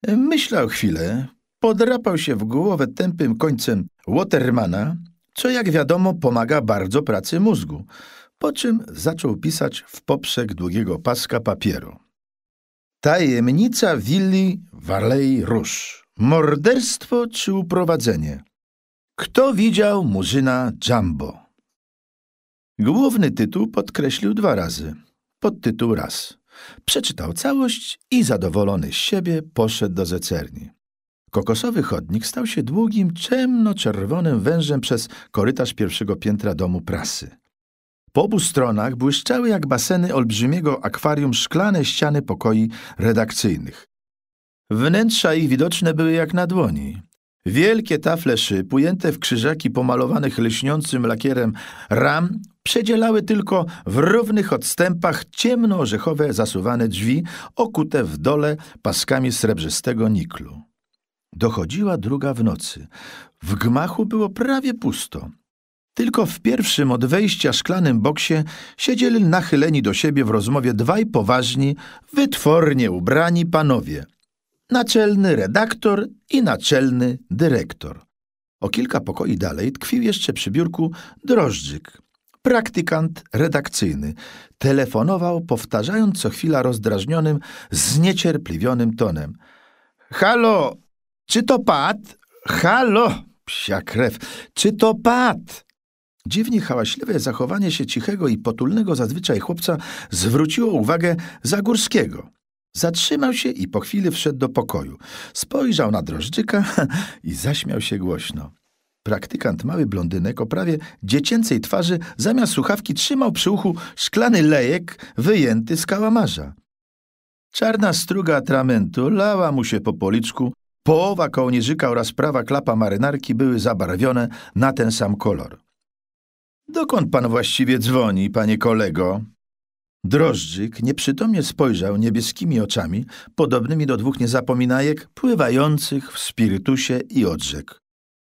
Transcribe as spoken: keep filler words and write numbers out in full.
Myślał chwilę, podrapał się w głowę tępym końcem Watermana, co jak wiadomo pomaga bardzo pracy mózgu, po czym zaczął pisać w poprzek długiego paska papieru. Tajemnica willi Varley Rouge. Morderstwo czy uprowadzenie? Kto widział murzyna Jumbo? Główny tytuł podkreślił dwa razy. Podtytuł raz. Przeczytał całość i zadowolony z siebie poszedł do zecerni. Kokosowy chodnik stał się długim, ciemno-czerwonym wężem przez korytarz pierwszego piętra domu prasy. Po obu stronach błyszczały jak baseny olbrzymiego akwarium szklane ściany pokoi redakcyjnych. Wnętrza ich widoczne były jak na dłoni. Wielkie tafle szyb, ujęte w krzyżaki pomalowanych lśniącym lakierem ram, przedzielały tylko w równych odstępach ciemno-orzechowe zasuwane drzwi, okute w dole paskami srebrzystego niklu. Dochodziła druga w nocy. W gmachu było prawie pusto. Tylko w pierwszym od wejścia szklanym boksie siedzieli nachyleni do siebie w rozmowie dwaj poważni, wytwornie ubrani panowie. Naczelny redaktor i naczelny dyrektor. O kilka pokoi dalej tkwił jeszcze przy biurku Drożdżyk, praktykant redakcyjny. Telefonował, powtarzając co chwila rozdrażnionym, zniecierpliwionym tonem. Halo, czy to Pat? Halo, psia krew, czy to Pat? Dziwnie hałaśliwe zachowanie się cichego i potulnego zazwyczaj chłopca zwróciło uwagę Zagórskiego. Zatrzymał się i po chwili wszedł do pokoju. Spojrzał na Drożdżyka i zaśmiał się głośno. Praktykant, mały blondynek o prawie dziecięcej twarzy, zamiast słuchawki trzymał przy uchu szklany lejek wyjęty z kałamarza. Czarna struga atramentu lała mu się po policzku, połowa kołnierzyka oraz prawa klapa marynarki były zabarwione na ten sam kolor. Dokąd pan właściwie dzwoni, panie kolego? Drożdżyk nieprzytomnie spojrzał niebieskimi oczami, podobnymi do dwóch niezapominajek, pływających w spirytusie i odrzekł.